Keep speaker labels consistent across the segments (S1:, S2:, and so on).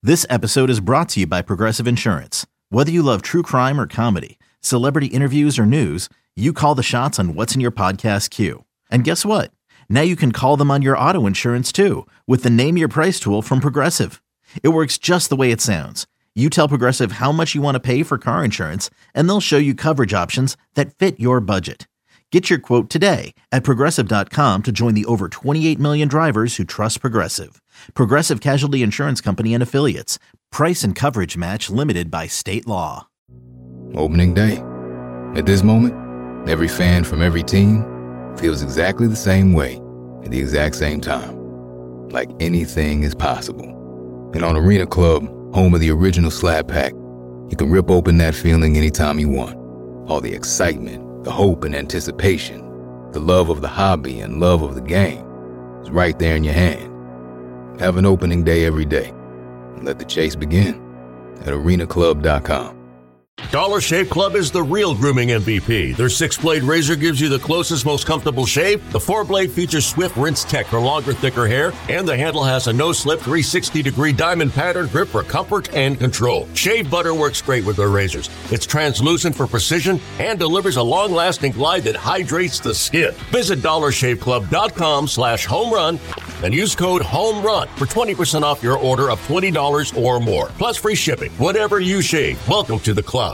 S1: This episode is brought to you by Progressive Insurance. Whether you love true crime or comedy, celebrity interviews or news, you call the shots on what's in your podcast queue. And guess what? Now you can call them on your auto insurance too with the Name Your Price tool from Progressive. It works just the way it sounds. You tell Progressive how much you want to pay for car insurance, and they'll show you coverage options that fit your budget. Get your quote today at Progressive.com to join the over 28 million drivers who trust Progressive. Progressive Casualty Insurance Company and Affiliates. Price and coverage match limited by state law.
S2: Opening day. At this moment, every fan from every team feels exactly the same way at the exact same time. Like anything is possible. And on Arena Club, home of the original Slab Pack, you can rip open that feeling anytime you want. All the excitement, the hope and anticipation, the love of the hobby and love of the game is right there in your hand. Have an opening day every day. And let the chase begin at arenaclub.com.
S3: Dollar Shave Club is the real grooming MVP. Their 6-blade razor gives you the closest, most comfortable shave. The 4-blade features Swift Rinse Tech for longer, thicker hair. And the handle has a no-slip 360-degree diamond pattern grip for comfort and control. Shave butter works great with their razors. It's translucent for precision and delivers a long-lasting glide that hydrates the skin. Visit dollarshaveclub.com/homerun and use code HOMERUN for 20% off your order of $20 or more. Plus free shipping. Whatever you shave, welcome to the club.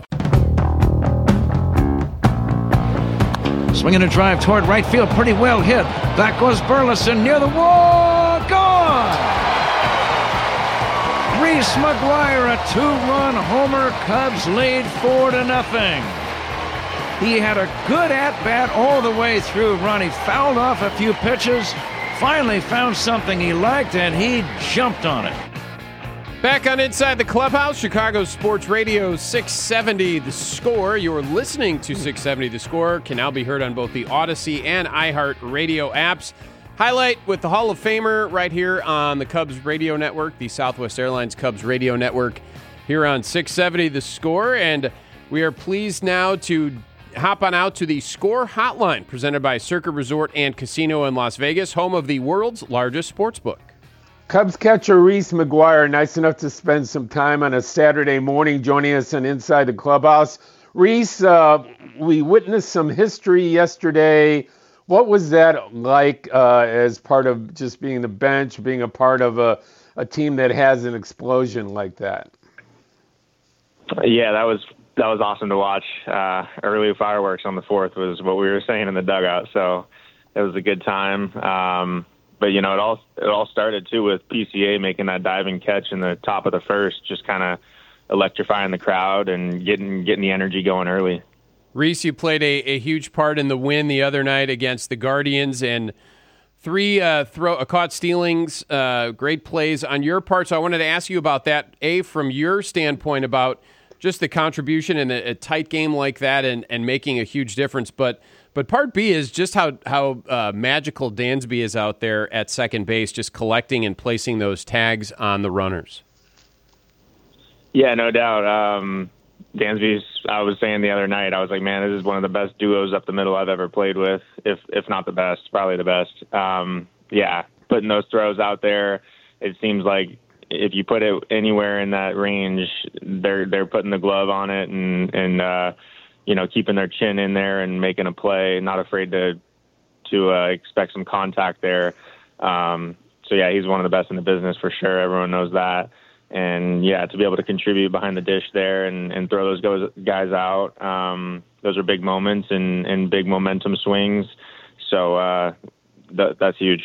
S4: Swinging a drive toward right field, pretty well hit. Back goes Burleson near the wall, gone! Reese McGuire, a 2-run homer. Cubs lead 4-0. He had a good at-bat all the way through. Ronnie fouled off a few pitches, finally found something he liked, and he jumped on it.
S5: Back on Inside the Clubhouse, Chicago Sports Radio 670 The Score. You're listening to 670 The Score. Can now be heard on both the Odyssey and iHeart Radio apps. Highlight with the Hall of Famer right here on the Cubs Radio Network, the Southwest Airlines Cubs Radio Network here on 670 The Score. And we are pleased now to hop on out to the Score Hotline presented by Circa Resort and Casino in Las Vegas, home of the world's largest sports book.
S6: Cubs catcher Reese McGuire, nice enough to spend some time on a Saturday morning joining us on Inside the Clubhouse. Reese, we witnessed some history yesterday. What was that like as part of just being the bench, being a part of a team that has an explosion like that?
S7: Yeah, that was awesome to watch. Early fireworks on the 4th was what we were saying in the dugout, so it was a good time. But, you know, it all started, too, with PCA making that diving catch in the top of the first, just kind of electrifying the crowd and getting the energy going early.
S5: Reese, you played a huge part in the win the other night against the Guardians, and 3 caught stealings, great plays on your part. So I wanted to ask you about that, from your standpoint about just the contribution in a tight game like that and making a huge difference. But part B is just how magical Dansby is out there at second base, just collecting and placing those tags on the runners.
S7: Yeah, no doubt. Dansby's, I was saying the other night, I was like, man, this is one of the best duos up the middle I've ever played with, if not the best, probably the best. Yeah, putting those throws out there, it seems like if you put it anywhere in that range, they're putting the glove on it and you know, keeping their chin in there and making a play, not afraid to expect some contact there. So, yeah, he's one of the best in the business for sure. Everyone knows that. And, yeah, to be able to contribute behind the dish there and throw those guys out, those are big moments and big momentum swings. So that's huge.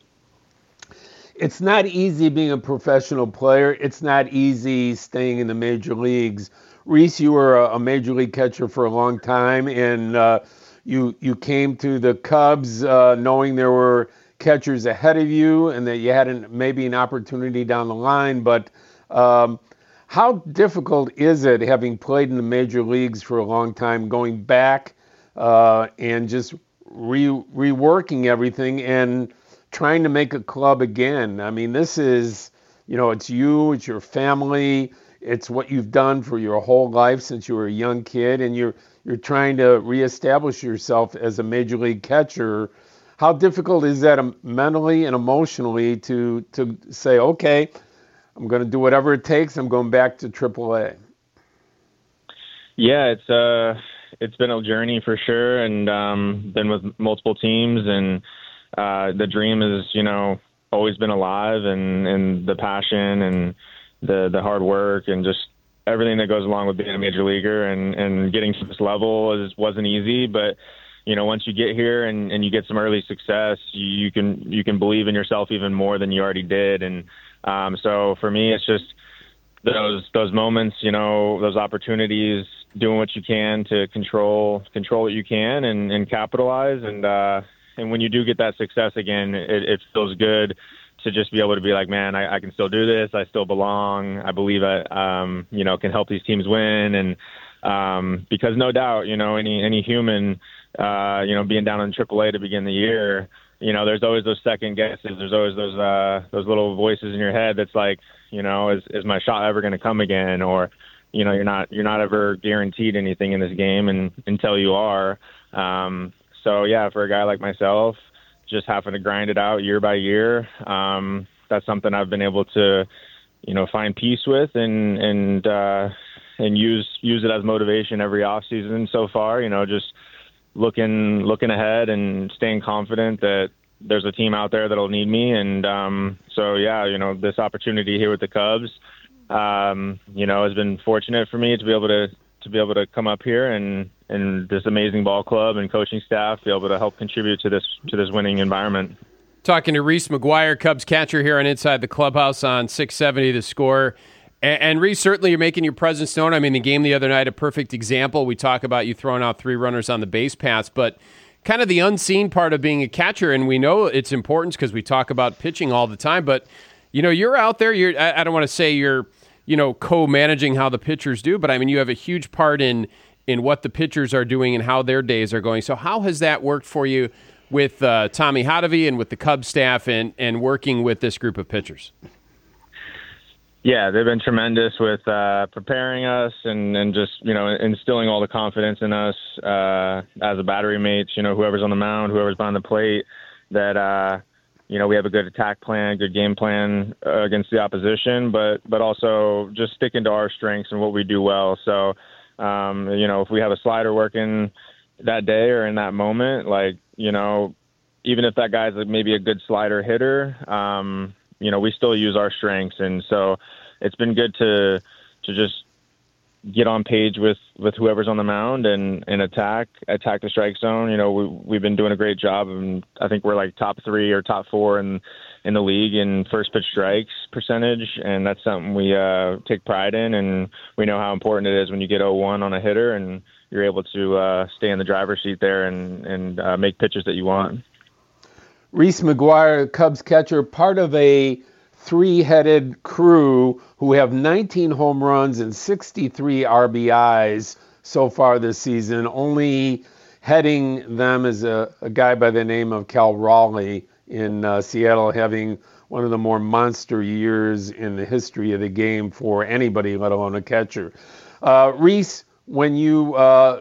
S6: It's not easy being a professional player. It's not easy staying in the major leagues. Reese, you were a major league catcher for a long time, and you came to the Cubs knowing there were catchers ahead of you and that you had maybe an opportunity down the line. But how difficult is it, having played in the major leagues for a long time, going back and just reworking everything and trying to make a club again? I mean, this is, it's you, it's your family. It's what you've done for your whole life since you were a young kid, and you're trying to reestablish yourself as a major league catcher. How difficult is that mentally and emotionally to say, okay, I'm going to do whatever it takes. I'm going back to AAA.
S7: Yeah, it's been a journey for sure, and been with multiple teams, and the dream is, always been alive, and the passion and the hard work and just everything that goes along with being a major leaguer and getting to this level wasn't easy, but once you get here and you get some early success, you can believe in yourself even more than you already did. And so for me, it's just those moments, those opportunities, doing what you can to control what you can and capitalize. And when you do get that success again, it feels good to just be able to be like, man, I can still do this. I still belong. I believe I, can help these teams win. And because no doubt, any human, being down in AAA to begin the year, there's always those second guesses. There's always those little voices in your head that's like, is my shot ever going to come again? Or, you're not ever guaranteed anything in this game until you are. So yeah, for a guy like myself, just having to grind it out year by year, that's something I've been able to, find peace with and use it as motivation every off season so far. Just looking ahead and staying confident that there's a team out there that'll need me. And so yeah, this opportunity here with the Cubs, has been fortunate for me to be able to come up here and this amazing ball club and coaching staff be able to help contribute to this winning environment.
S5: Talking to Reese McGuire, Cubs catcher here on Inside the Clubhouse on 670 The Score. And Reese, certainly you're making your presence known. I mean, the game the other night, a perfect example. We talk about you throwing out 3 runners on the base paths, but kind of the unseen part of being a catcher, and we know its importance because we talk about pitching all the time, but, you're out there. I don't want to say you're, co-managing how the pitchers do, but I mean, you have a huge part in what the pitchers are doing and how their days are going. So how has that worked for you with Tommy Hotovy and with the Cubs staff and working with this group of pitchers?
S7: Yeah, they've been tremendous with preparing us and just, instilling all the confidence in us as a battery mates, whoever's on the mound, whoever's behind the plate, that, we have a good attack plan, good game plan against the opposition, but also just sticking to our strengths and what we do well. So, if we have a slider working that day or in that moment, like, even if that guy's maybe a good slider hitter, we still use our strengths. And so it's been good to just get on page with whoever's on the mound and attack the strike zone. We've been doing a great job, and I think we're like top 3 or top 4 in the league in first pitch strikes percentage. And that's something we take pride in. And we know how important it is when you get 0-1 on a hitter and you're able to stay in the driver's seat there and make pitches that you want.
S6: Reese McGuire, Cubs catcher, part of a 3-headed crew who have 19 home runs and 63 RBIs so far this season. Only heading them is a guy by the name of Cal Raleigh in Seattle, having one of the more monster years in the history of the game for anybody, let alone a catcher. Reese, when you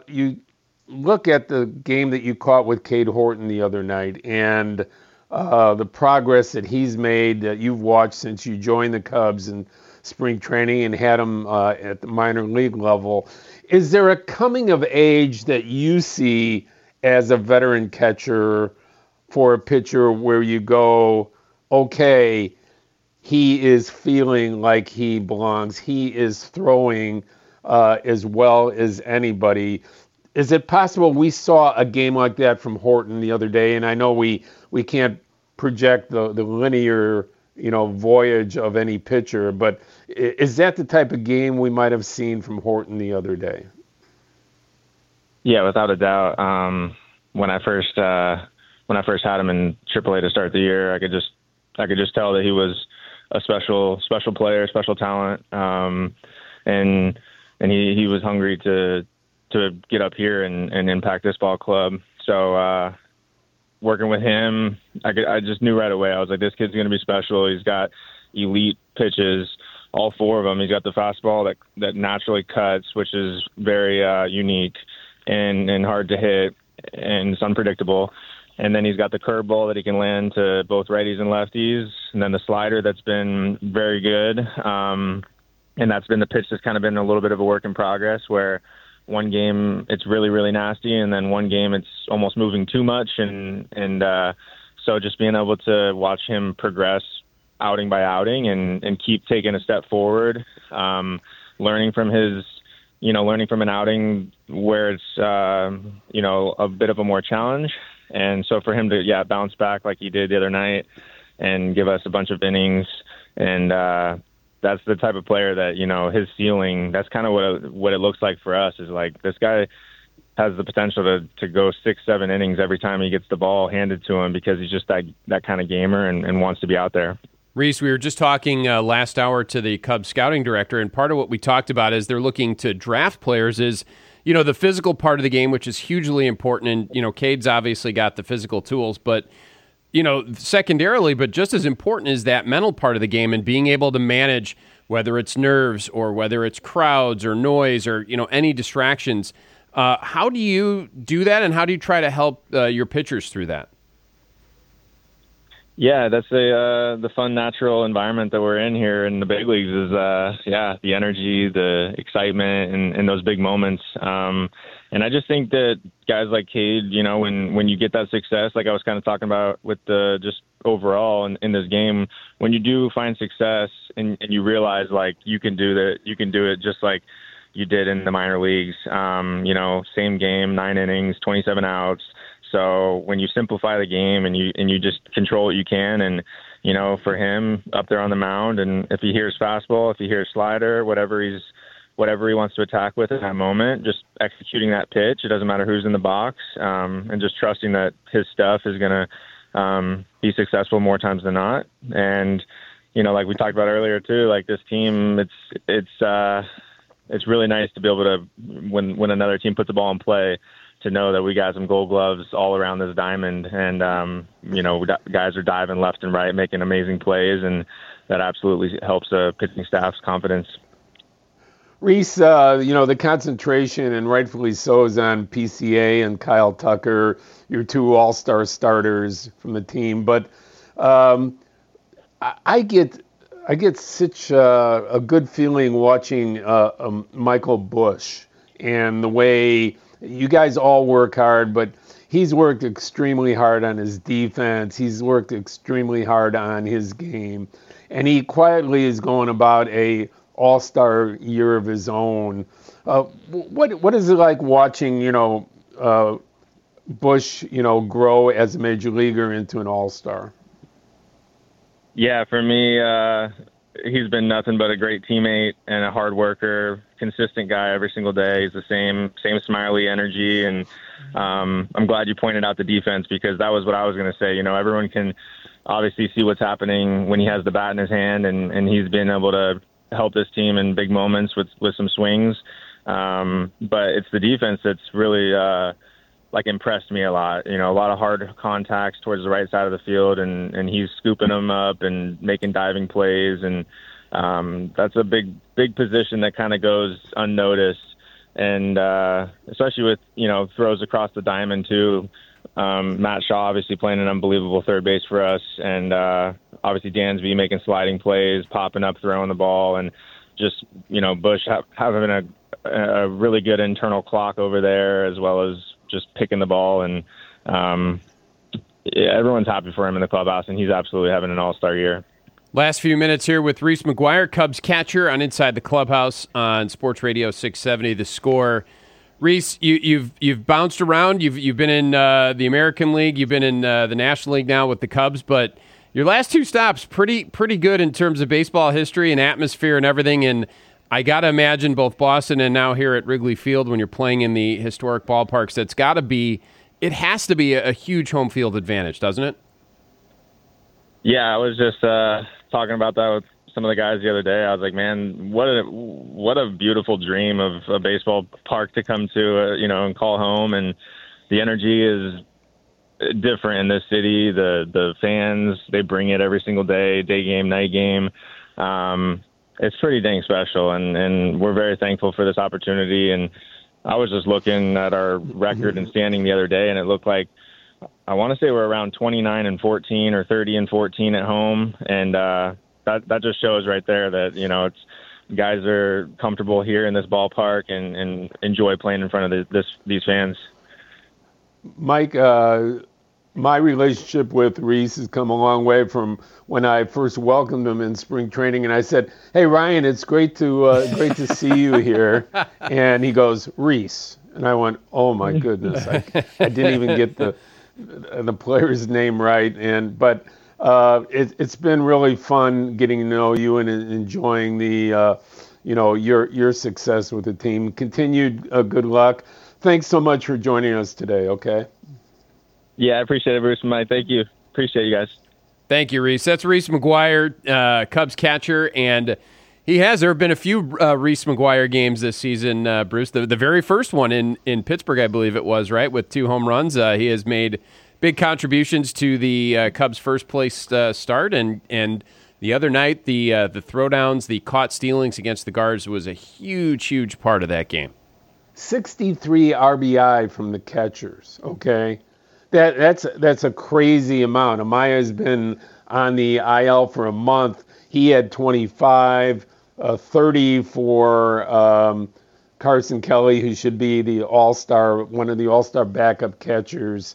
S6: look at the game that you caught with Cade Horton the other night and the progress that he's made that you've watched since you joined the Cubs in spring training and had him at the minor league level, is there a coming of age that you see as a veteran catcher for a pitcher where you go, okay, he is feeling like he belongs, he is throwing as well as anybody? Is it possible we saw a game like that from Horton the other day? And I know we can't project the linear, voyage of any pitcher, but is that the type of game we might have seen from Horton the other day?
S7: Yeah, without a doubt. When I first had him in AAA to start the year, I could just tell that he was a special player, special talent, and he was hungry to get up here and impact this ball club. So working with him, I just knew right away. I was like, this kid's going to be special. He's got elite pitches, all 4 of them. He's got the fastball that naturally cuts, which is very unique and hard to hit, and it's unpredictable. And then he's got the curveball that he can land to both righties and lefties. and then the slider that's been very good. And that's been the pitch that's kind of been a little bit of a work in progress, where one game it's really, really nasty, and then one game it's almost moving too much. So just being able to watch him progress outing by outing and keep taking a step forward, learning from an outing where it's, a bit of a more challenge. And so for him to, bounce back like he did the other night and give us a bunch of innings, and that's the type of player that, his ceiling, that's kind of what it looks like for us, is like this guy has the potential to go 6-7 innings every time he gets the ball handed to him, because he's just that kind of gamer and wants to be out there.
S5: Reese, we were just talking last hour to the Cubs scouting director, and part of what we talked about as they're looking to draft players is, the physical part of the game, which is hugely important. And, Cade's obviously got the physical tools, but, secondarily, but just as important is that mental part of the game and being able to manage whether it's nerves or whether it's crowds or noise or, any distractions. How do you do that, and how do you try to help your pitchers through that?
S7: Yeah, that's the fun, natural environment that we're in here in the big leagues is, the energy, the excitement, and those big moments. And I just think that guys like Cade, when you get that success, like I was kind of talking about with the just overall in this game, when you do find success and you realize like you can do it just like you did in the minor leagues, same game, 9 innings, 27 outs. So when you simplify the game and you just control what you can, and, for him up there on the mound, and if he hears fastball, if he hears slider, whatever he wants to attack with at that moment, just executing that pitch. It doesn't matter who's in the box, and just trusting that his stuff is going to be successful more times than not. And, like we talked about earlier too, like this team, it's really nice to be able to, when another team puts the ball in play, to know that we got some Gold Gloves all around this diamond, and guys are diving left and right, making amazing plays, and that absolutely helps the pitching staff's confidence.
S6: Reese, the concentration, and rightfully so, is on PCA and Kyle Tucker, your 2 all-star starters from the team. But I get such a good feeling watching Michael Busch, and the way you guys all work hard, but he's worked extremely hard on his defense. He's worked extremely hard on his game, and he quietly is going about a all-star year of his own. What is it like watching, Busch, grow as a major leaguer into an all-star?
S7: Yeah, for me, he's been nothing but a great teammate and a hard worker, consistent guy every single day. He's the same smiley energy. And I'm glad you pointed out the defense, because that was what I was going to say. Everyone can obviously see what's happening when he has the bat in his hand, and he's been able to help this team in big moments with some swings. But it's the defense that's really impressed me a lot. A lot of hard contacts towards the right side of the field, and he's scooping them up and making diving plays, and that's a big position that kind of goes unnoticed, and especially with throws across the diamond too. Matt Shaw obviously playing an unbelievable third base for us, and obviously Dansby making sliding plays, popping up, throwing the ball, and just Busch having a really good internal clock over there, as well as just picking the ball, and everyone's happy for him in the clubhouse, and he's absolutely having an all-star year.
S5: Last few minutes here with Reese McGuire, Cubs catcher, on Inside the Clubhouse on Sports Radio 670 The Score. Reese, you've bounced around. You've been in the American League. You've been in the National League now with the Cubs, but your last 2 stops pretty good in terms of baseball history and atmosphere and everything. And I got to imagine both Boston and now here at Wrigley Field, when you're playing in the historic ballparks, it has to be a huge home field advantage, doesn't it?
S7: Yeah, I was just talking about that with some of the guys the other day. I was like, man, what a beautiful dream of a baseball park to come to, and call home. And the energy is different in this city. The fans, they bring it every single day game, night game. It's pretty dang special, and we're very thankful for this opportunity. And I was just looking at our record and standing the other day, and it looked like I want to say we're around 29-14 or 30-14 at home, and that just shows right there that it's guys are comfortable here in this ballpark and enjoy playing in front of these fans.
S6: Mike, my relationship with Reese has come a long way from when I first welcomed him in spring training, and I said, "Hey Ryan, it's great to see you here," and he goes, "Reese," and I went, "Oh my goodness, I didn't even get the player's name right," but it's been really fun getting to know you and enjoying the your success with the team. Continued good luck. Thanks so much for joining us today. Okay.
S7: Yeah, I appreciate it, Bruce and Mike. Thank you. Appreciate you guys.
S5: Thank you, Reese. That's Reese McGuire, Cubs catcher, and there have been a few Reese McGuire games this season, Bruce. The very first one in Pittsburgh, I believe it was, right, with 2 home runs. He has made big contributions to the Cubs' first place start, and the other night, the throwdowns, the caught stealings against the Guards was a huge part of that game.
S6: 63 RBI from the catchers, okay? That's a crazy amount. Amaya has been on the IL for a month. He had 25, 30 for Carson Kelly, who should be the all-star, one of the all-star backup catchers.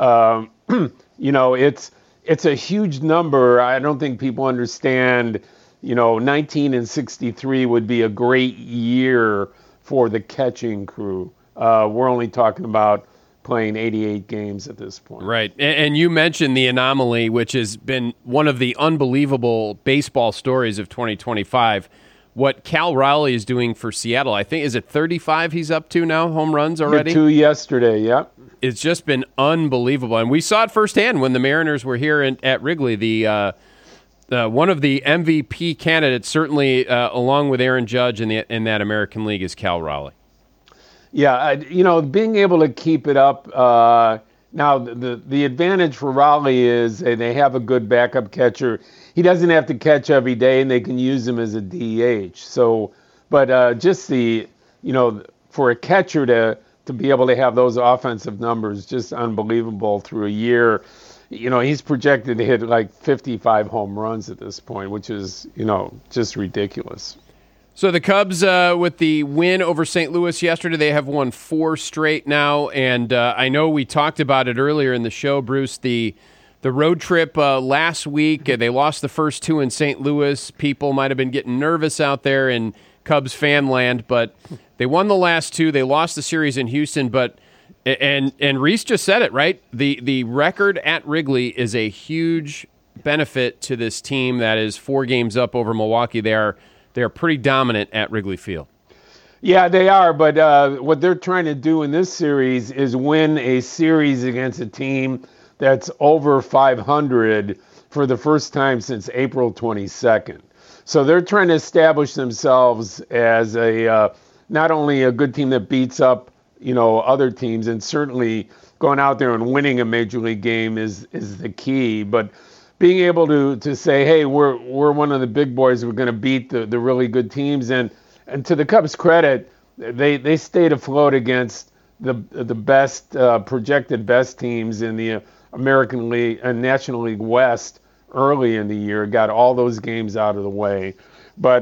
S6: It's a huge number. I don't think people understand, 19 and 63 would be a great year for the catching crew. We're only talking about playing 88 games at this point.
S5: Right. And you mentioned the anomaly, which has been one of the unbelievable baseball stories of 2025. What Cal Raleigh is doing for Seattle, I think, is it 35 he's up to now, home runs already?
S6: 2 yesterday, yep.
S5: It's just been unbelievable. And we saw it firsthand when the Mariners were here at Wrigley. The one of the MVP candidates, certainly along with Aaron Judge in that American League, is Cal Raleigh.
S6: Yeah, being able to keep it up. Now, the advantage for Raleigh is they have a good backup catcher. He doesn't have to catch every day, and they can use him as a DH. So, but just for a catcher to be able to have those offensive numbers, just unbelievable through a year. He's projected to hit like 55 home runs at this point, which is, just ridiculous.
S5: So the Cubs, with the win over St. Louis yesterday, they have won 4 straight now. And I know we talked about it earlier in the show, Bruce, the road trip last week. They lost the first 2 in St. Louis. People might have been getting nervous out there in Cubs fan land, but they won the last 2. They lost the series in Houston, and Reese just said it, right? The record at Wrigley is a huge benefit to this team that is 4 games up over Milwaukee. They are pretty dominant at Wrigley Field.
S6: Yeah, they are, but what they're trying to do in this series is win a series against a team that's over 500 for the first time since April 22nd. So they're trying to establish themselves as not only a good team that beats up, other teams, and certainly going out there and winning a major league game is the key, but being able to say, hey, we're one of the big boys, we're going to beat the really good teams, and to the Cubs' credit, they stayed afloat against the best projected best teams in the American League and National League West early in the year, got all those games out of the way, but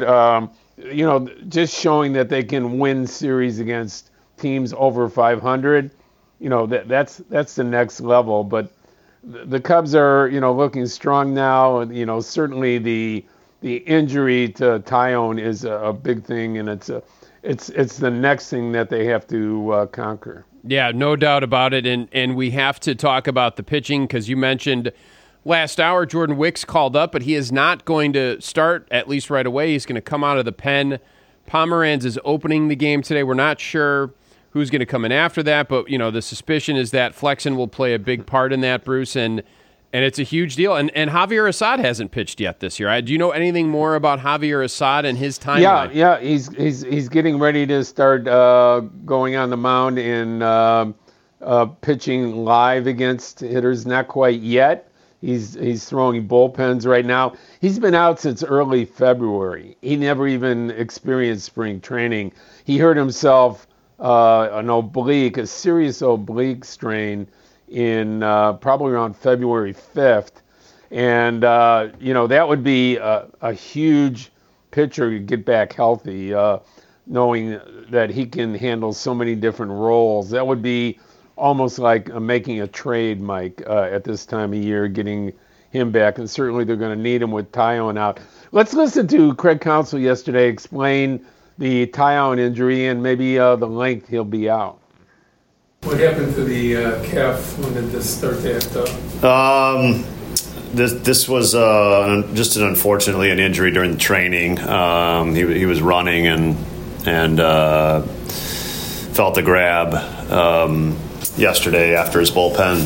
S6: just showing that they can win series against teams over 500, that's the next level, but the Cubs are, looking strong now, and certainly the injury to Tyone is a big thing, and it's the next thing that they have to conquer.
S5: Yeah, no doubt about it, and we have to talk about the pitching because you mentioned last hour Jordan Wicks called up, but he is not going to start at least right away. He's going to come out of the pen. Pomeranz is opening the game today. We're not sure who's going to come in after that, but the suspicion is that Flexen will play a big part in that, Bruce, and it's a huge deal. And Javier Assad hasn't pitched yet this year. Do you know anything more about Javier Assad and his timeline?
S6: Yeah, he's getting ready to start going on the mound and pitching live against hitters. Not quite yet. He's throwing bullpens right now. He's been out since early February. He never even experienced spring training. He hurt himself. A serious oblique strain in probably around February 5th. And, that would be a huge pitcher to get back healthy, knowing that he can handle so many different roles. That would be almost like making a trade, Mike, at this time of year, getting him back. And certainly they're going to need him with Taillon out. Let's listen to Craig Counsell yesterday explain the Taillon injury and maybe the length he'll be out.
S8: What happened to the calf? When did this start to act up?
S9: This was just unfortunately an injury during the training. He was running and felt the grab yesterday after his bullpen.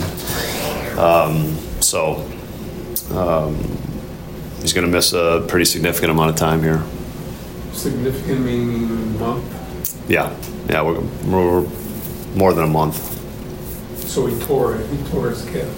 S9: He's going to miss a pretty significant amount of time here.
S8: Significant meaning a month?
S9: Yeah, we're more than a month.
S8: So he tore his calf.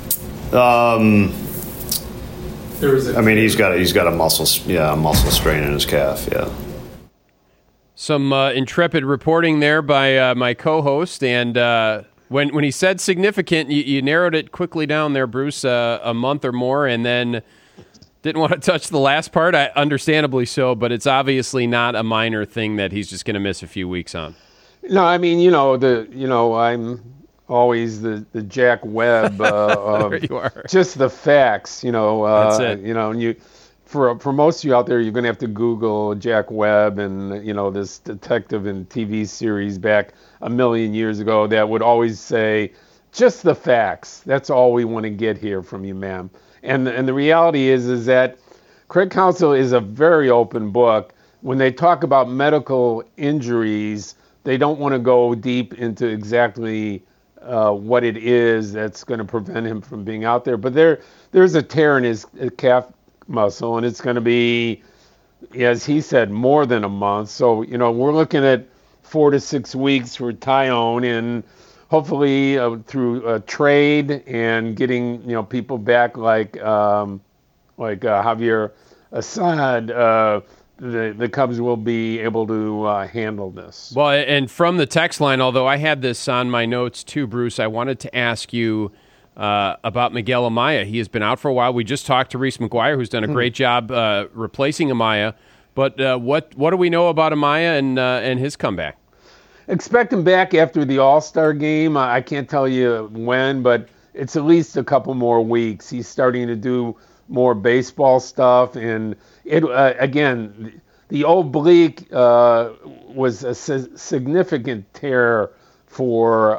S9: He's got a muscle strain in his calf. Yeah.
S5: Some intrepid reporting there by my co-host, and when he said significant, you narrowed it quickly down there, Bruce. A month or more, and then didn't want to touch the last part. Understandably so, but it's obviously not a minor thing that he's just going to miss a few weeks on.
S6: No, I mean, I'm always the Jack Webb of
S5: you are.
S6: Just the facts,
S5: That's it.
S6: And you, for most of you out there, you're going to have to Google Jack Webb and, this detective and TV series back a million years ago that would always say, just the facts. That's all we want to get here from you, ma'am. And the reality is that Craig Counsell is a very open book. When they talk about medical injuries, they don't want to go deep into exactly what it is that's going to prevent him from being out there. But there's a tear in his calf muscle, and it's going to be, as he said, more than a month. So, we're looking at 4 to 6 weeks for Taillon, and hopefully through a trade and getting, people back like Javier Assad, the Cubs will be able to handle this.
S5: Well, and from the text line, although I had this on my notes too, Bruce, I wanted to ask you about Miguel Amaya. He has been out for a while. We just talked to Reese McGuire, who's done a great job replacing Amaya. But what do we know about Amaya and his comeback?
S6: Expect him back after the All-Star game. I can't tell you when, but it's at least a couple more weeks. He's starting to do more baseball stuff, and it again, the oblique was a significant tear for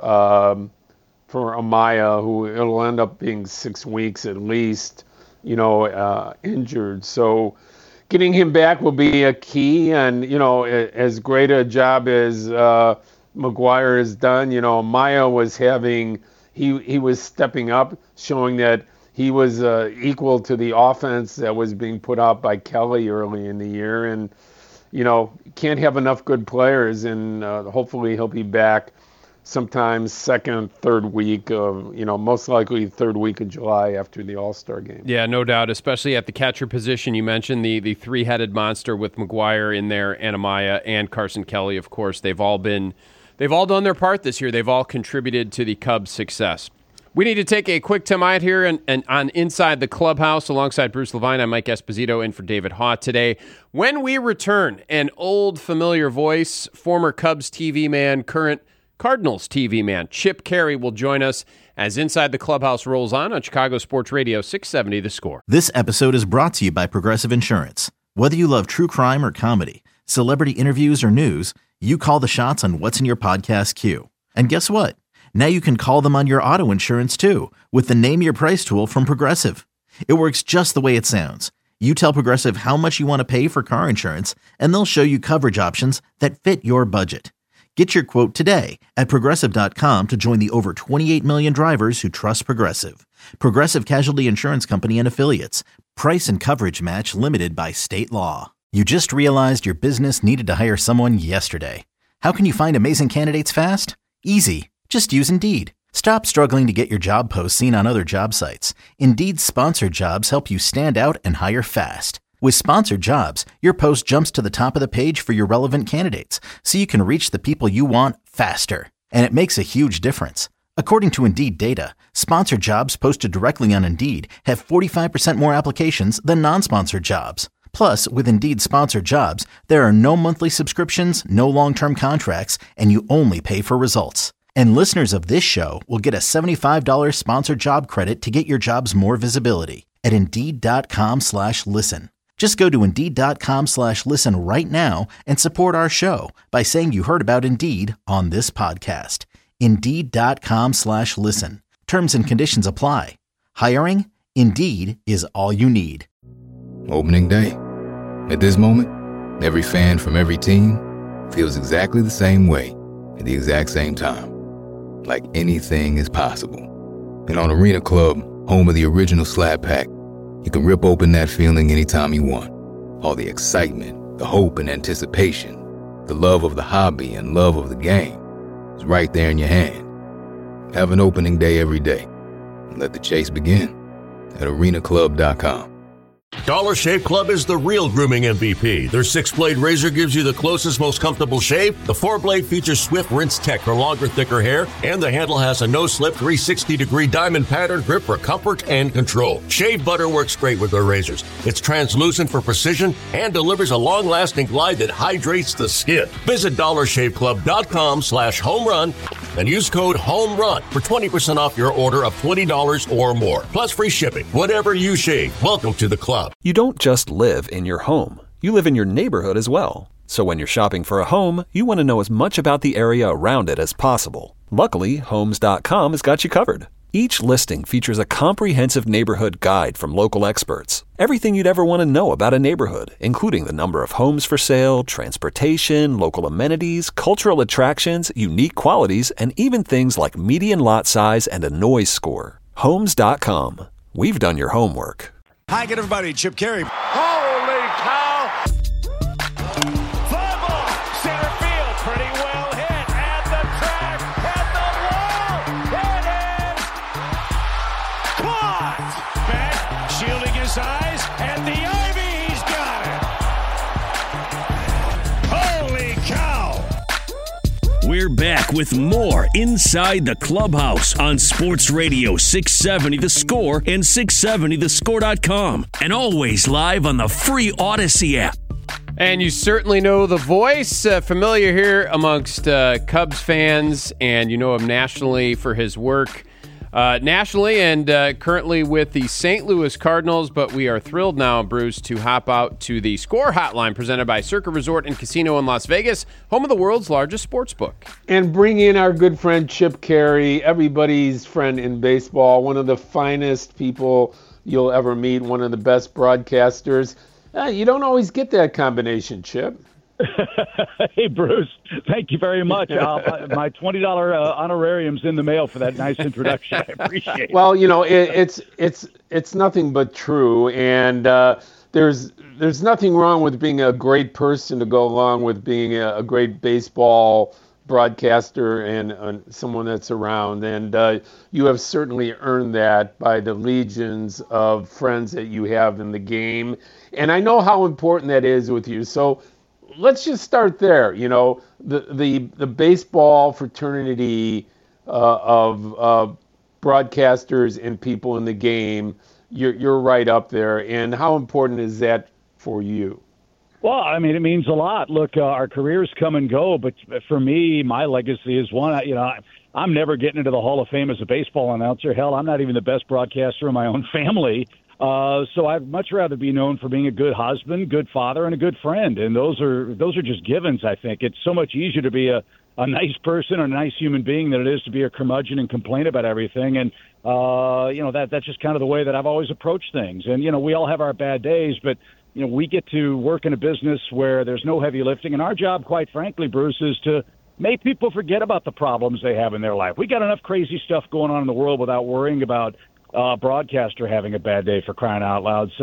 S6: Amaya, who it'll end up being 6 weeks at least, injured. So getting him back will be a key, and as great a job as McGuire has done, Amaya was he was stepping up, showing that he was equal to the offense that was being put out by Kelly early in the year. And, can't have enough good players. And hopefully he'll be back sometime second, third week of, most likely third week of July after the All-Star game.
S5: Yeah, no doubt, especially at the catcher position. You mentioned the three-headed monster with McGuire in there, and Amaya, and Carson Kelly, of course. They've all done their part this year. They've all contributed to the Cubs' success. We need to take a quick time out here and on Inside the Clubhouse alongside Bruce Levine. I'm Mike Esposito in for David Haught today. When we return, an old familiar voice, former Cubs TV man, current Cardinals TV man, Chip Caray will join us as Inside the Clubhouse rolls on Chicago Sports Radio 670 The Score.
S1: This episode is brought to you by Progressive Insurance. Whether you love true crime or comedy, celebrity interviews or news, you call the shots on what's in your podcast queue. And guess what? Now you can call them on your auto insurance too with the Name Your Price tool from Progressive. It works just the way it sounds. You tell Progressive how much you want to pay for car insurance, and they'll show you coverage options that fit your budget. Get your quote today at Progressive.com to join the over 28 million drivers who trust Progressive. Progressive Casualty Insurance Company and Affiliates. Price and coverage match limited by state law. You just realized your business needed to hire someone yesterday. How can you find amazing candidates fast? Easy. Just use Indeed. Stop struggling to get your job posts seen on other job sites. Indeed's sponsored jobs help you stand out and hire fast. With sponsored jobs, your post jumps to the top of the page for your relevant candidates, so you can reach the people you want faster. And it makes a huge difference. According to Indeed data, sponsored jobs posted directly on Indeed have 45% more applications than non-sponsored jobs. Plus, with Indeed sponsored jobs, there are no monthly subscriptions, no long-term contracts, and you only pay for results. And listeners of this show will get a $75 sponsored job credit to get your jobs more visibility at Indeed.com/listen. Just go to Indeed.com/listen right now and support our show by saying you heard about Indeed on this podcast. Indeed.com/listen. Terms and conditions apply. Hiring? Indeed is all you need.
S2: Opening day. At this moment, every fan from every team feels exactly the same way at the exact same time. Like anything is possible. And on Arena Club, home of the original Slab Pack, you can rip open that feeling anytime you want. All the excitement, the hope and anticipation, the love of the hobby and love of the game is right there in your hand. Have an opening day every day. And let the chase begin at arenaclub.com.
S3: Dollar Shave Club is the real grooming MVP. Their 6-blade razor gives you the closest, most comfortable shave. The 4-blade features Swift Rinse Tech for longer, thicker hair, and the handle has a no-slip 360-degree diamond pattern grip for comfort and control. Shave butter works great with their razors. It's translucent for precision and delivers a long-lasting glide that hydrates the skin. Visit dollarshaveclub.com/homerun and use code HOMERUN for 20% off your order of $20 or more. Plus free shipping. Whatever you shave, welcome to the club.
S10: You don't just live in your home. You live in your neighborhood as well. So when you're shopping for a home, you want to know as much about the area around it as possible. Luckily, Homes.com has got you covered. Each listing features a comprehensive neighborhood guide from local experts. Everything you'd ever want to know about a neighborhood, including the number of homes for sale, transportation, local amenities, cultural attractions, unique qualities, and even things like median lot size and a noise score. Homes.com. We've done your homework.
S11: Hi again, everybody. Chip Carey.
S12: Holy cow! Fly ball, center field, pretty well hit, at the track, at the wall, it is caught! Back, shielding his eyes, at the ivy, he's got it! Holy cow!
S13: We're back with more Inside the Clubhouse on Sports Radio 670 The Score and 670thescore.com. And always live on the free Odyssey app.
S5: And you certainly know the voice, familiar here amongst Cubs fans, and you know him nationally for his work nationally and currently with the St. Louis Cardinals. But we are thrilled now, Bruce, to hop out to the Score Hotline presented by Circa Resort and Casino in Las Vegas, home of the world's largest sports book.
S6: And bring in our good friend Chip Carey, everybody's friend in baseball, one of the finest people you'll ever meet, one of the best broadcasters. You don't always get that combination, Chip.
S14: Hey, Bruce, thank you very much. My $20 honorarium's in the mail for that nice introduction. I appreciate it.
S6: Well, you know, it's nothing but true, and there's nothing wrong with being a great person to go along with being a great baseball broadcaster and someone that's around. And you have certainly earned that by the legions of friends that you have in the game. And I know how important that is with you. So let's just start there. You know, the baseball fraternity of broadcasters and people in the game, you're right up there. And how important is that for you?
S14: Well, I mean, it means a lot. Look, our careers come and go, but for me, my legacy is one. You know, I'm never getting into the Hall of Fame as a baseball announcer. Hell, I'm not even the best broadcaster in my own family. So I'd much rather be known for being a good husband, good father, and a good friend. And those are just givens, I think. It's so much easier to be a nice person or a nice human being than it is to be a curmudgeon and complain about everything. And, you know, that's just kind of the way that I've always approached things. And, you know, we all have our bad days, but, you know, we get to work in a business where there's no heavy lifting. And our job, quite frankly, Bruce, is to make people forget about the problems they have in their life. We got enough crazy stuff going on in the world without worrying about broadcaster having a bad day, for crying out loud. So,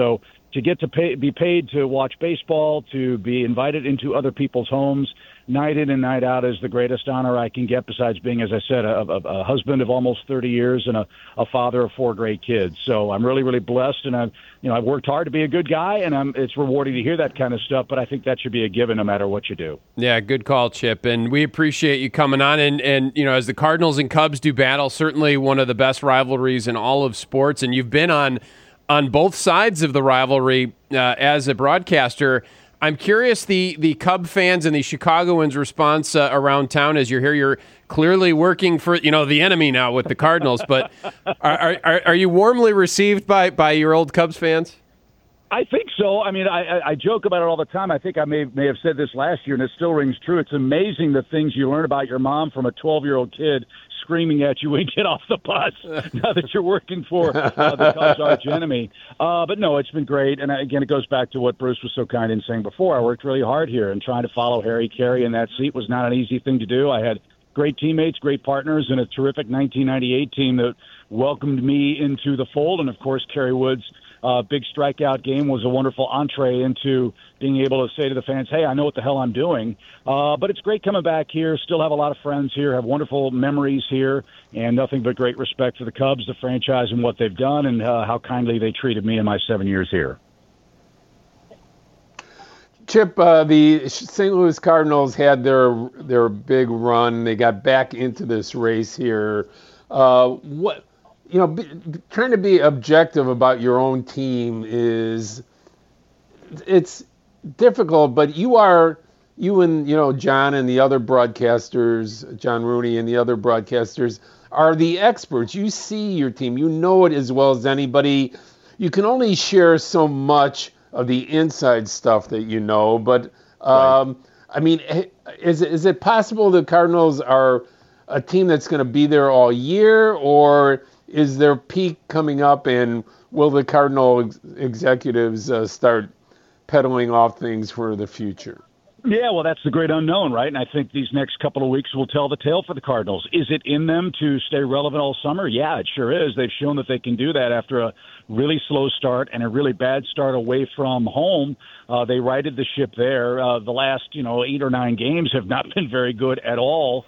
S14: to get to be paid to watch baseball, to be invited into other people's homes night in and night out is the greatest honor I can get, besides being, as I said, a husband of almost 30 years and a father of 4 great kids. So I'm really, really blessed, and I've worked hard to be a good guy, and it's rewarding to hear that kind of stuff, but I think that should be a given no matter what you do.
S5: Yeah, good call, Chip, and we appreciate you coming on, and as the Cardinals and Cubs do battle, certainly one of the best rivalries in all of sports, and you've been on both sides of the rivalry as a broadcaster. I'm curious the Cub fans and the Chicagoans' response around town as you're here. You're clearly working for the enemy now with the Cardinals, but are you warmly received by your old Cubs fans?
S14: I think so. I mean, I joke about it all the time. I think I may have said this last year, and it still rings true. It's amazing the things you learn about your mom from a 12-year-old kid screaming at you when you get off the bus now that you're working for the Cubs' arch enemy. But no, it's been great. And again, it goes back to what Bruce was so kind in saying before. I worked really hard here, and trying to follow Harry Carey in that seat was not an easy thing to do. I had great teammates, great partners, and a terrific 1998 team that welcomed me into the fold. And, of course, Kerry Wood's big strikeout game was a wonderful entree into being able to say to the fans, hey, I know what the hell I'm doing. But it's great coming back here, still have a lot of friends here, have wonderful memories here, and nothing but great respect for the Cubs, the franchise, and what they've done, and how kindly they treated me in my 7 years here.
S6: Chip, the St. Louis Cardinals had their big run. They got back into this race here. Trying to be objective about your own team it's difficult, but you and John and the other broadcasters, John Rooney and the other broadcasters, are the experts. You see your team, you know it as well as anybody. You can only share so much of the inside stuff that you know, but right. I mean, is it possible the Cardinals are a team that's going to be there all year, or is their peak coming up, and will the Cardinal executives start peddling off things for the future?
S14: Yeah, well, that's the great unknown, right? And I think these next couple of weeks will tell the tale for the Cardinals. Is it in them to stay relevant all summer? Yeah, it sure is. They've shown that they can do that after a really slow start and a really bad start away from home. They righted the ship there. The last, 8 or 9 games have not been very good at all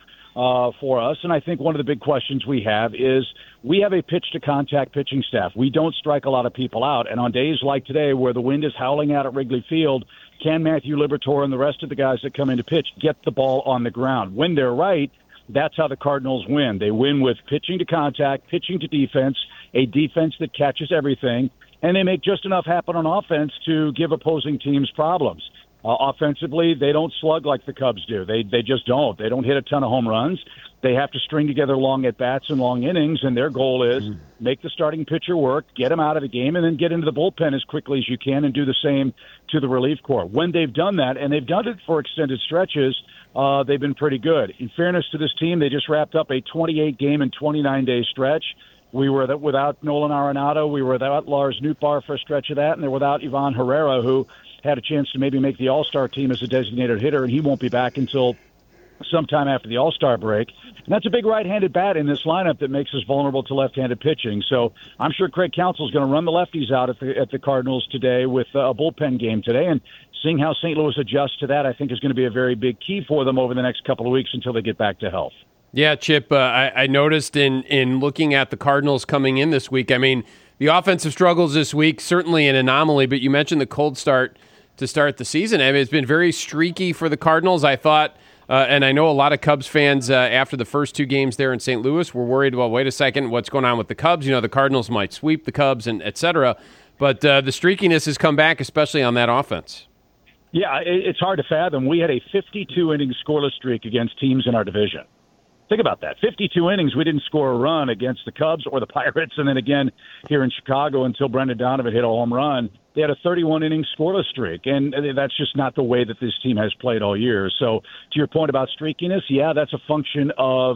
S14: for us. And I think one of the big questions we have is we have a pitch-to-contact pitching staff. We don't strike a lot of people out. And on days like today where the wind is howling out at Wrigley Field, can Matthew Liberatore and the rest of the guys that come in to pitch get the ball on the ground? When they're right, that's how the Cardinals win. They win with pitching to contact, pitching to defense, a defense that catches everything, and they make just enough happen on offense to give opposing teams problems. Offensively, they don't slug like the Cubs do. They just don't. They don't hit a ton of home runs. They have to string together long at-bats and long innings, and their goal is make the starting pitcher work, get him out of the game, and then get into the bullpen as quickly as you can and do the same to the relief corps. When they've done that, and they've done it for extended stretches, they've been pretty good. In fairness to this team, they just wrapped up a 28-game and 29-day stretch. We were without Nolan Arenado. We were without Lars Nootbaar for a stretch of that, and they're without Ivan Herrera, who had a chance to maybe make the All-Star team as a designated hitter, and he won't be back until sometime after the All-Star break. And that's a big right-handed bat in this lineup that makes us vulnerable to left-handed pitching. So I'm sure Craig Counsell is going to run the lefties out at the Cardinals today with a bullpen game today. And seeing how St. Louis adjusts to that, I think, is going to be a very big key for them over the next couple of weeks until they get back to health.
S5: Yeah, Chip, I noticed in looking at the Cardinals coming in this week, I mean, the offensive struggles this week, certainly an anomaly, but you mentioned the cold start to start the season. I mean, it's been very streaky for the Cardinals. I thought, and I know a lot of Cubs fans after the first 2 games there in St. Louis were worried, well, wait a second, what's going on with the Cubs? The Cardinals might sweep the Cubs and et cetera. But the streakiness has come back, especially on that offense.
S14: Yeah, it's hard to fathom. We had a 52-inning scoreless streak against teams in our division. Think about that. 52 innings, we didn't score a run against the Cubs or the Pirates, and then again here in Chicago until Brendan Donovan hit a home run. They had a 31-inning scoreless streak, and that's just not the way that this team has played all year. So to your point about streakiness, yeah, that's a function of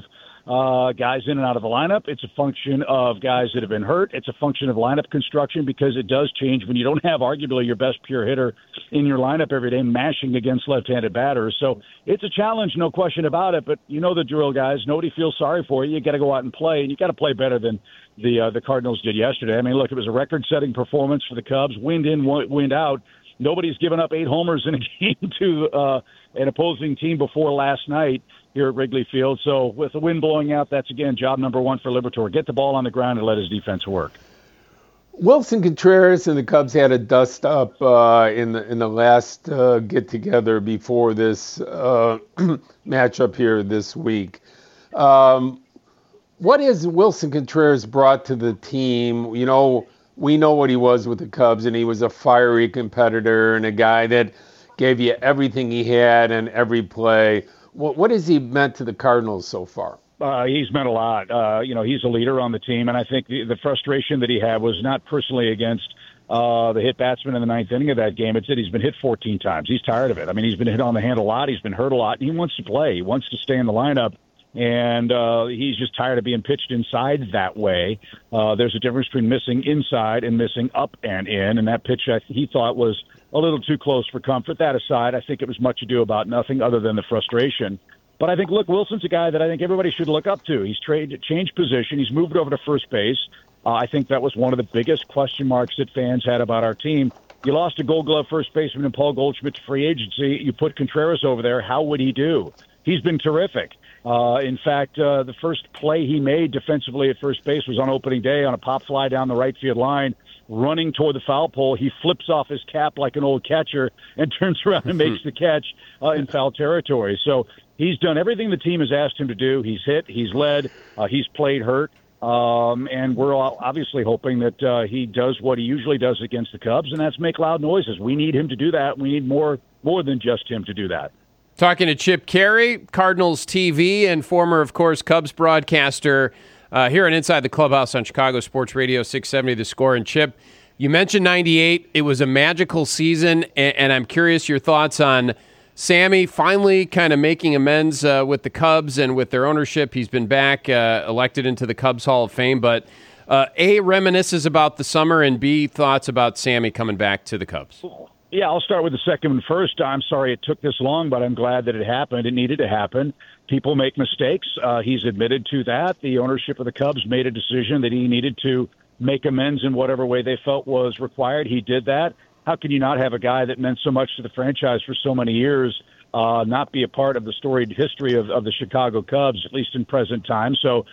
S14: guys in and out of the lineup. It's a function of guys that have been hurt. It's a function of lineup construction because it does change when you don't have arguably your best pure hitter in your lineup every day mashing against left-handed batters. So it's a challenge, no question about it. But you know the drill, guys. Nobody feels sorry for you. You got to go out and play, and you got to play better than the Cardinals did yesterday. I mean, look, it was a record-setting performance for the Cubs. Wind in, wind out. Nobody's given up 8 homers in a game to an opposing team before last night here at Wrigley Field. So with the wind blowing out, that's, again, job number 1 for Liberatore. Get the ball on the ground and let his defense work.
S6: Wilson Contreras and the Cubs had a dust-up in the last get-together before this matchup here this week. What has Wilson Contreras brought to the team? You know, we know what he was with the Cubs, and he was a fiery competitor and a guy that gave you everything he had in every play. What has he meant to the Cardinals so far?
S14: He's meant a lot. He's a leader on the team, and I think the frustration that he had was not personally against the hit batsman in the 9th inning of that game. It's that he's been hit 14 times. He's tired of it. I mean, he's been hit on the hand a lot. He's been hurt a lot. And he wants to play. He wants to stay in the lineup. And he's just tired of being pitched inside that way. There's a difference between missing inside and missing up and in. And that pitch he thought was a little too close for comfort. That aside, I think it was much ado about nothing other than the frustration. But I think, look, Wilson's a guy that I think everybody should look up to. He's changed position. He's moved over to first base. I think that was one of the biggest question marks that fans had about our team. You lost a Gold Glove first baseman in Paul Goldschmidt to free agency. You put Contreras over there. How would he do? He's been terrific. In fact, the first play he made defensively at first base was on opening day on a pop fly down the right field line, running toward the foul pole. He flips off his cap like an old catcher and turns around and makes the catch in foul territory. So he's done everything the team has asked him to do. He's hit, he's led, he's played hurt. And we're all obviously hoping that he does what he usually does against the Cubs, and that's make loud noises. We need him to do that. We need more than just him to do that.
S5: Talking to Chip Caray, Cardinals TV and former, of course, Cubs broadcaster here on Inside the Clubhouse on Chicago Sports Radio 670 The Score. And Chip, you mentioned 98. It was a magical season, and I'm curious your thoughts on Sammy finally kind of making amends with the Cubs and with their ownership. He's been back, elected into the Cubs Hall of Fame. But A, reminisces about the summer, and B, thoughts about Sammy coming back to the Cubs.
S14: Yeah, I'll start with the second one first. I'm sorry it took this long, but I'm glad that it happened. It needed to happen. People make mistakes. He's admitted to that. The ownership of the Cubs made a decision that he needed to make amends in whatever way they felt was required. He did that. How can you not have a guy that meant so much to the franchise for so many years not be a part of the storied history of the Chicago Cubs, at least in present time? So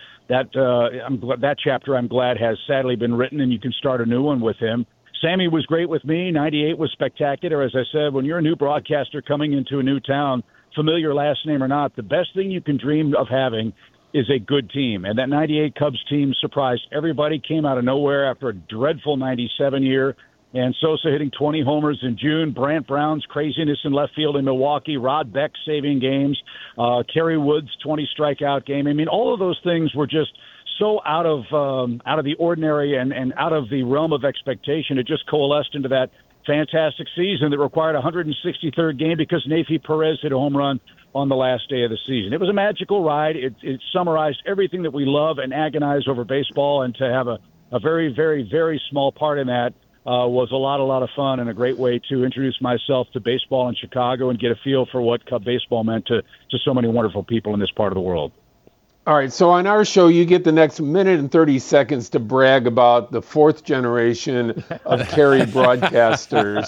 S14: that chapter, I'm glad, has sadly been written, and you can start a new one with him. Sammy was great with me. 98 was spectacular. As I said, when you're a new broadcaster coming into a new town, familiar last name or not, the best thing you can dream of having is a good team. And that 98 Cubs team surprised everybody, came out of nowhere after a dreadful 97 year. And Sosa hitting 20 homers in June, Brant Brown's craziness in left field in Milwaukee, Rod Beck saving games, Kerry Wood's 20 strikeout game. I mean, all of those things were just so out of the ordinary and out of the realm of expectation. It just coalesced into that fantastic season that required a 163rd game because Nefi Perez hit a home run on the last day of the season. It was a magical ride. It summarized everything that we love and agonize over baseball, and to have a very, very, very small part in that was a lot of fun and a great way to introduce myself to baseball in Chicago and get a feel for what Cub baseball meant to so many wonderful people in this part of the world.
S6: All right, so on our show, you get the next minute and 30 seconds to brag about the fourth generation of Caray broadcasters,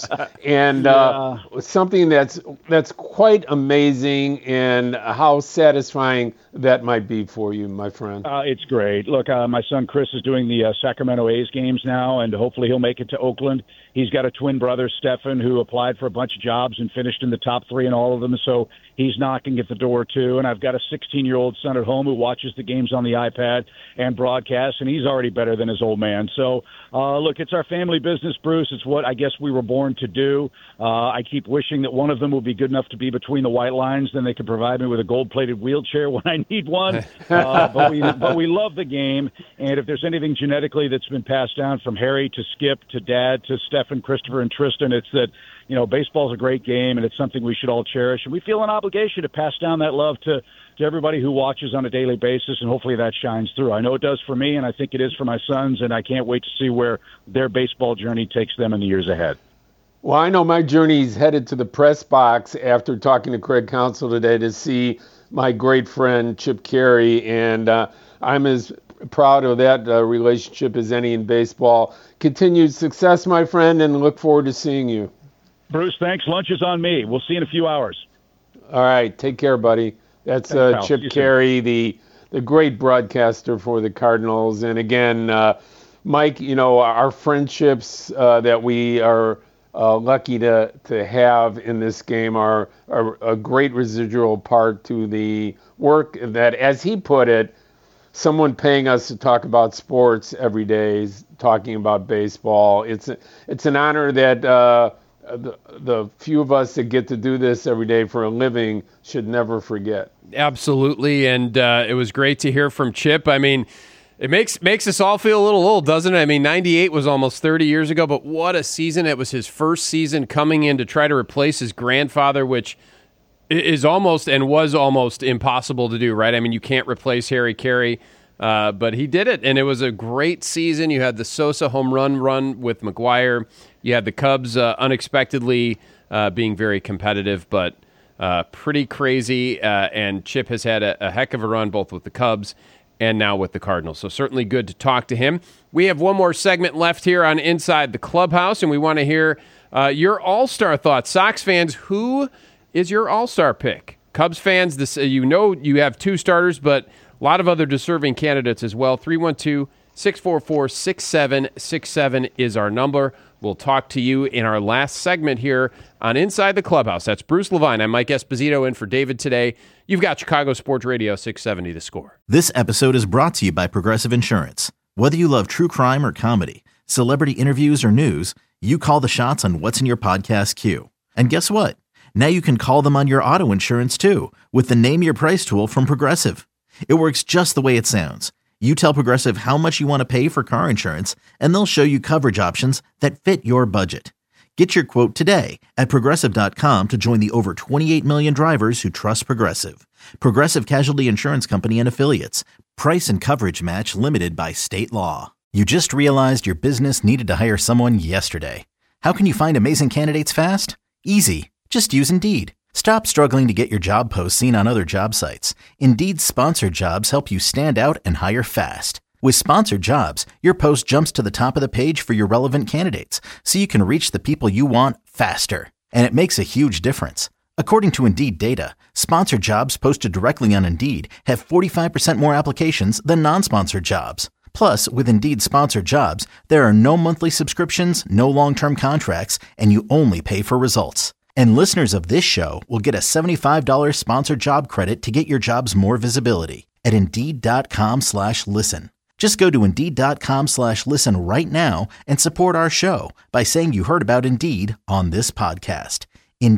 S6: and something that's quite amazing, and how satisfying that might be for you, my friend.
S14: It's great. Look, my son Chris is doing the Sacramento A's games now, and hopefully he'll make it to Oakland. He's got a twin brother, Stefan, who applied for a bunch of jobs and finished in the top 3 in all of them, so he's knocking at the door, too. And I've got a 16-year-old son at home who watches the games on the iPad and broadcasts, and he's already better than his old man. So, look, it's our family business, Bruce. It's what I guess we were born to do. I keep wishing that one of them would be good enough to be between the white lines, then they could provide me with a gold-plated wheelchair when I need one. But we love the game, and if there's anything genetically that's been passed down from Harry to Skip to Dad to Stefan, Christopher, and Tristan, it's that baseball's a great game, and it's something we should all cherish. And we feel an obligation to pass down that love to everybody who watches on a daily basis, and hopefully that shines through. I know it does for me, and I think it is for my sons, and I can't wait to see where their baseball journey takes them in the years ahead.
S6: Well, I know my journey's headed to the press box after talking to Craig Counsell today to see my great friend Chip Caray, and I'm as proud of that relationship as any in baseball. Continued success, my friend, and look forward to seeing you.
S14: Bruce, thanks. Lunch is on me. We'll see you in a few hours.
S6: All right. Take care, buddy. That's Chip Caray, the great broadcaster for the Cardinals. And again, Mike, our friendships that we are lucky to have in this game are a great residual part to the work that, as he put it, someone paying us to talk about sports every day is talking about baseball. It's an honor that the few of us that get to do this every day for a living should never forget.
S5: Absolutely, and it was great to hear from Chip. I mean, it makes us all feel a little old, doesn't it? I mean, 98 was almost 30 years ago, but what a season. It was his first season coming in to try to replace his grandfather, which is almost and was almost impossible to do, right? I mean, you can't replace Harry Caray, but he did it, and it was a great season. You had the Sosa home run with McGwire. You had the Cubs unexpectedly being very competitive, but pretty crazy, and Chip has had a heck of a run both with the Cubs and now with the Cardinals. So certainly good to talk to him. We have one more segment left here on Inside the Clubhouse, and we want to hear your all-star thoughts. Sox fans, who is your all-star pick? Cubs fans, you have two starters, but a lot of other deserving candidates as well. 312-644-6767 is our number. We'll talk to you in our last segment here on Inside the Clubhouse. That's Bruce Levine. I'm Mike Esposito in for David today. You've got Chicago Sports Radio 670 The Score.
S1: This episode is brought to you by Progressive Insurance. Whether you love true crime or comedy, celebrity interviews or news, you call the shots on what's in your podcast queue. And guess what? Now you can call them on your auto insurance too with the Name Your Price tool from Progressive. It works just the way it sounds. You tell Progressive how much you want to pay for car insurance, and they'll show you coverage options that fit your budget. Get your quote today at Progressive.com to join the over 28 million drivers who trust Progressive. Progressive Casualty Insurance Company and Affiliates. Price and coverage match limited by state law. You just realized your business needed to hire someone yesterday. How can you find amazing candidates fast? Easy. Just use Indeed. Stop struggling to get your job posts seen on other job sites. Indeed's sponsored jobs help you stand out and hire fast. With sponsored jobs, your post jumps to the top of the page for your relevant candidates, so you can reach the people you want faster. And it makes a huge difference. According to Indeed data, sponsored jobs posted directly on Indeed have 45% more applications than non-sponsored jobs. Plus, with Indeed sponsored jobs, there are no monthly subscriptions, no long-term contracts, and you only pay for results. And listeners of this show will get a $75 sponsored job credit to get your jobs more visibility at Indeed.com/listen. Just go to Indeed.com/listen right now and support our show by saying you heard about Indeed on this podcast.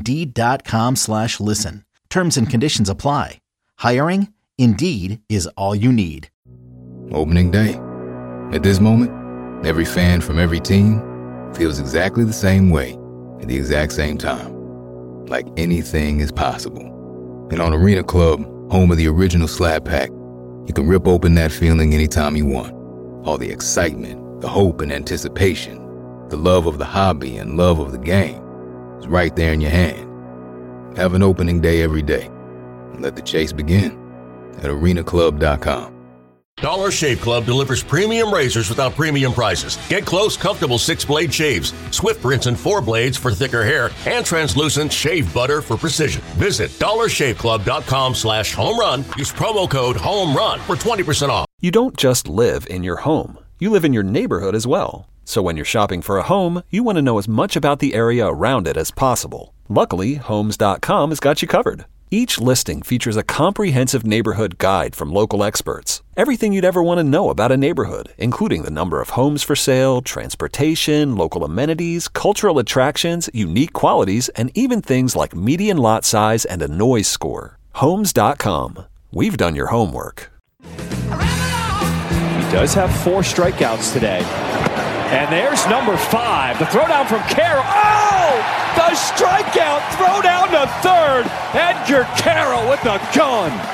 S1: Indeed.com/listen. Terms and conditions apply. Hiring? Indeed is all you need.
S2: Opening day. At this moment, every fan from every team feels exactly the same way at the exact same time. Like anything is possible. And on Arena Club, home of the original Slab Pack, you can rip open that feeling anytime you want. All the excitement, the hope and anticipation, the love of the hobby and love of the game is right there in your hand. Have an opening day every day. And let the chase begin at arenaclub.com.
S3: Dollar Shave Club delivers premium razors without premium prices. Get close, comfortable 6-blade shaves, swift rinse and 4 blades for thicker hair, and translucent shave butter for precision. Visit dollarshaveclub.com/homerun. Use promo code HOMERUN for 20% off.
S10: You don't just live in your home. You live in your neighborhood as well. So when you're shopping for a home, you want to know as much about the area around it as possible. Luckily, Homes.com has got you covered. Each listing features a comprehensive neighborhood guide from local experts. Everything you'd ever want to know about a neighborhood, including the number of homes for sale, transportation, local amenities, cultural attractions, unique qualities, and even things like median lot size and a noise score. Homes.com. We've done your homework.
S15: He does have 4 strikeouts today.
S12: And there's number 5. The throw down from Carroll. Oh! The strikeout. Throw down to third. Edgar Carroll with the gun.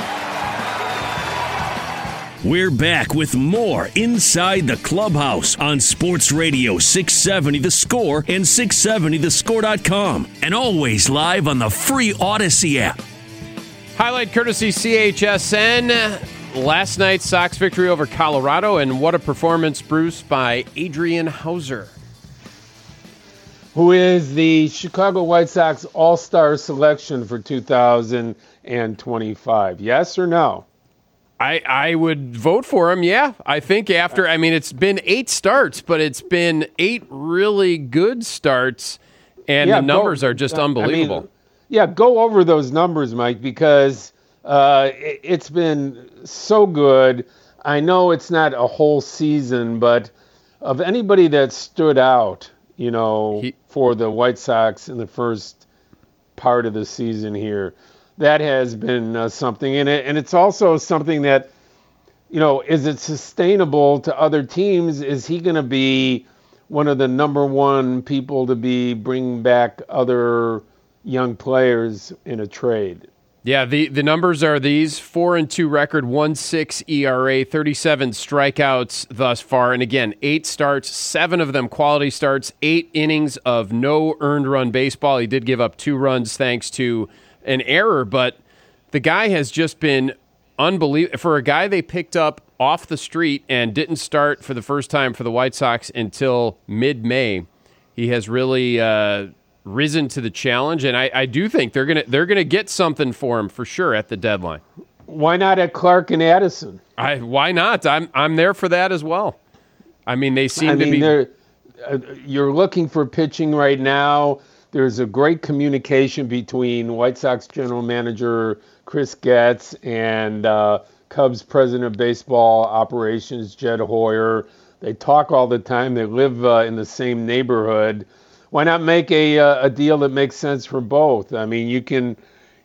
S13: We're back with more Inside the Clubhouse on Sports Radio 670 The Score and 670thescore.com. And always live on the free Odyssey app.
S5: Highlight courtesy CHSN. Last night's Sox victory over Colorado, and what a performance, Bruce, by Adrian Houser,
S6: who is the Chicago White Sox All-Star selection for 2025. Yes or no?
S5: I would vote for him, yeah. I think it's been 8 starts, but it's been 8 really good starts, and the numbers are just unbelievable.
S6: Go over those numbers, Mike, because it's been so good. I know it's not a whole season, but of anybody that stood out, for the White Sox in the first part of the season here, that has been something in it. And it's also something that, is it sustainable to other teams? Is he going to be one of the number one people to be bringing back other young players in a trade?
S5: Yeah, the numbers are these: 4-2 record, 1.6 ERA, 37 strikeouts thus far. And again, 8 starts, 7 of them quality starts, 8 innings of no earned run baseball. He did give up 2 runs thanks to an error, but the guy has just been unbelievable. For a guy they picked up off the street and didn't start for the first time for the White Sox until mid-May, he has really risen to the challenge, and I do think they're gonna get something for him for sure at the deadline.
S6: Why not at Clark and Addison?
S5: Why not? I'm there for that as well. I mean, they seem to be.
S6: You're looking for pitching right now. There's a great communication between White Sox general manager Chris Getz and Cubs president of baseball operations Jed Hoyer. They talk all the time. They live in the same neighborhood. Why not make a deal that makes sense for both? I mean, you can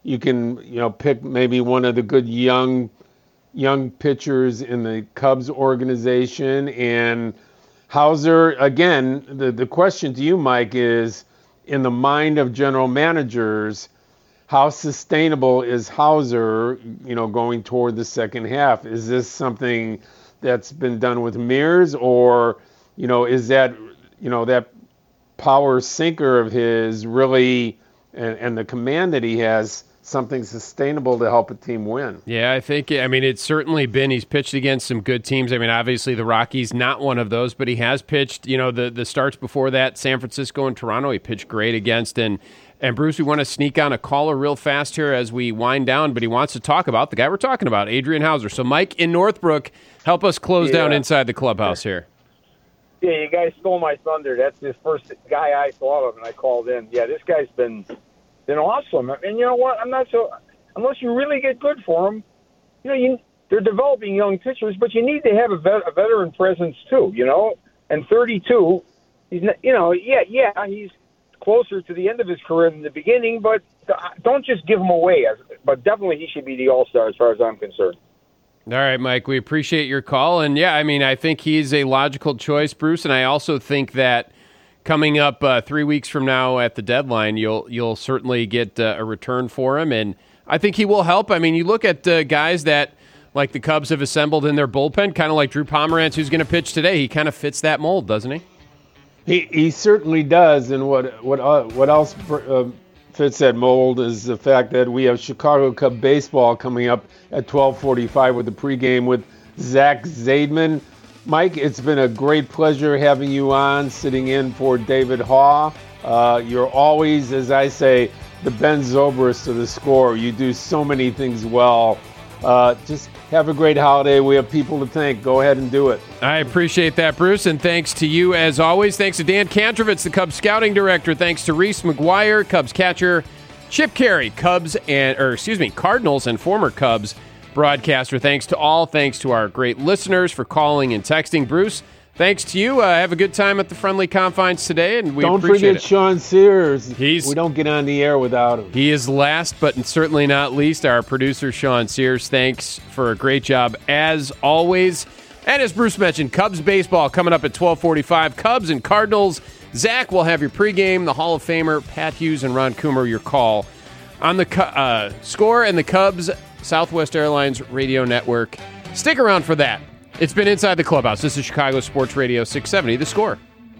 S6: pick maybe one of the good young pitchers in the Cubs organization, and Houser. Again, the question to you, Mike, is, in the mind of general managers, how sustainable is Houser, going toward the second half? Is this something that's been done with mirrors, or, is that, that power sinker of his really, and the command that he has, something sustainable to help a team win?
S5: Yeah, I think, it's certainly been. He's pitched against some good teams. Obviously the Rockies, not one of those, but he has pitched, the starts before that, San Francisco and Toronto, he pitched great against. And Bruce, we want to sneak on a caller real fast here as we wind down, but he wants to talk about the guy we're talking about, Adrian Houser. So Mike in Northbrook, help us close down Inside the Clubhouse here.
S15: Yeah, you guys stole my thunder. That's the first guy I thought of, and I called in. Yeah, this guy's been awesome. And you know what? Unless you really get good for him, they're developing young pitchers, but you need to have a veteran presence too, And 32, he's closer to the end of his career than the beginning, but don't just give him away. But definitely he should be the All-Star as far as I'm concerned.
S5: All right, Mike, we appreciate your call. And I think he's a logical choice, Bruce. And I also think that coming up 3 weeks from now at the deadline, you'll certainly get a return for him. And I think he will help. You look at guys that, like the Cubs have assembled in their bullpen, kind of like Drew Pomeranz, who's going to pitch today. He kind of fits that mold, doesn't he?
S6: He certainly does. And what else fits that mold is the fact that we have Chicago Cub baseball coming up at 12:45 with the pregame with Zach Zaidman. Mike, it's been a great pleasure having you on, sitting in for David Haw. You're always, as I say, the Ben Zobrist of the Score. You do so many things well. Just have a great holiday. We have people to thank. Go ahead and do it.
S5: I appreciate that, Bruce, and thanks to you as always. Thanks to Dan Kantrovitz, the Cubs scouting director. Thanks to Reese McGuire, Cubs catcher. Chip Carey, Cardinals and former Cubs broadcaster. Thanks to all. Thanks to our great listeners for calling and texting. Bruce, thanks to you. Have a good time at the Friendly Confines today, and we appreciate it.
S6: Don't forget Sean Sears. We don't get on the air without him.
S5: He is last, but certainly not least, our producer, Sean Sears. Thanks for a great job, as always. And as Bruce mentioned, Cubs baseball coming up at 12:45. Cubs and Cardinals. Zach will have your pregame. The Hall of Famer, Pat Hughes and Ron Coomer, your call on the Score and the Cubs Southwest Airlines Radio Network. Stick around for that. It's been Inside the Clubhouse. This is Chicago Sports Radio 670, The Score.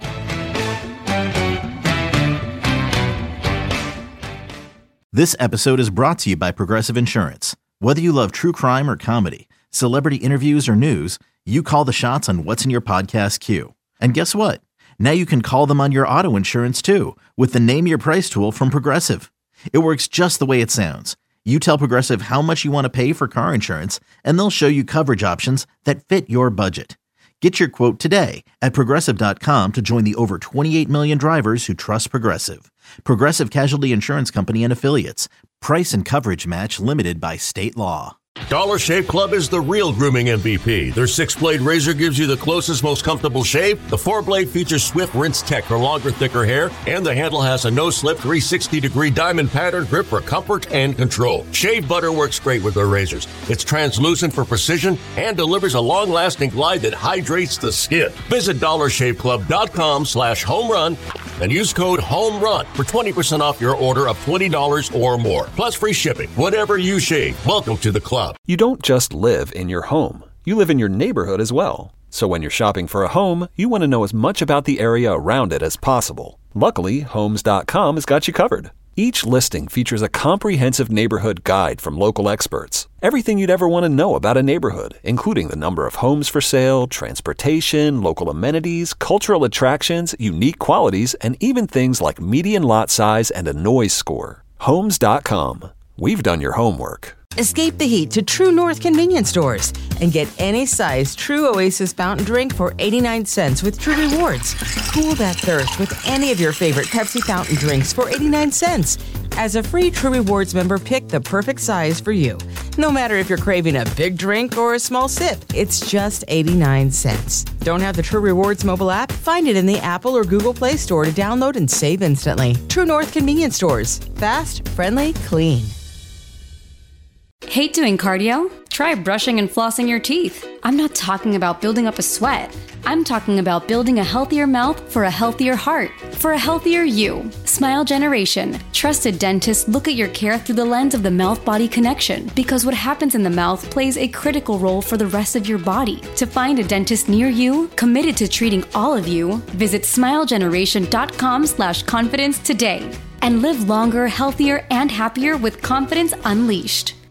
S1: This episode is brought to you by Progressive Insurance. Whether you love true crime or comedy, celebrity interviews or news, you call the shots on what's in your podcast queue. And guess what? Now you can call them on your auto insurance too with the Name Your Price tool from Progressive. It works just the way it sounds. You tell Progressive how much you want to pay for car insurance, and they'll show you coverage options that fit your budget. Get your quote today at Progressive.com to join the over 28 million drivers who trust Progressive. Progressive Casualty Insurance Company and Affiliates. Price and coverage match limited by state law.
S3: Dollar Shave Club is the real grooming MVP. Their 6-blade razor gives you the closest, most comfortable shave. The 4-blade features Swift Rinse Tech for longer, thicker hair, and the handle has a no-slip 360-degree diamond pattern grip for comfort and control. Shave butter works great with their razors. It's translucent for precision and delivers a long-lasting glide that hydrates the skin. Visit DollarShaveClub.com/homerun and use code HOMERUN for 20% off your order of $20 or more. Plus free shipping. Whatever you shave, welcome to the club.
S10: You don't just live in your home. You live in your neighborhood as well. So when you're shopping for a home, you want to know as much about the area around it as possible. Luckily, Homes.com has got you covered. Each listing features a comprehensive neighborhood guide from local experts. Everything you'd ever want to know about a neighborhood, including the number of homes for sale, transportation, local amenities, cultural attractions, unique qualities, and even things like median lot size and a noise score. Homes.com. We've done your homework.
S16: Escape the heat to True North convenience stores and get any size True Oasis fountain drink for 89 cents with True Rewards. Cool that thirst with any of your favorite Pepsi fountain drinks for 89 cents. As a free True Rewards member, pick the perfect size for you. No matter if you're craving a big drink or a small sip, it's just 89 cents. Don't have the True Rewards mobile app? Find it in the Apple or Google Play Store to download and save instantly. True North convenience stores. Fast, friendly, clean.
S17: Hate doing cardio? Try brushing and flossing your teeth. I'm not talking about building up a sweat. I'm talking about building a healthier mouth for a healthier heart, for a healthier you. Smile Generation. Trusted dentists look at your care through the lens of the mouth-body connection because what happens in the mouth plays a critical role for the rest of your body. To find a dentist near you, committed to treating all of you, visit smilegeneration.com/confidence today and live longer, healthier, and happier with confidence unleashed.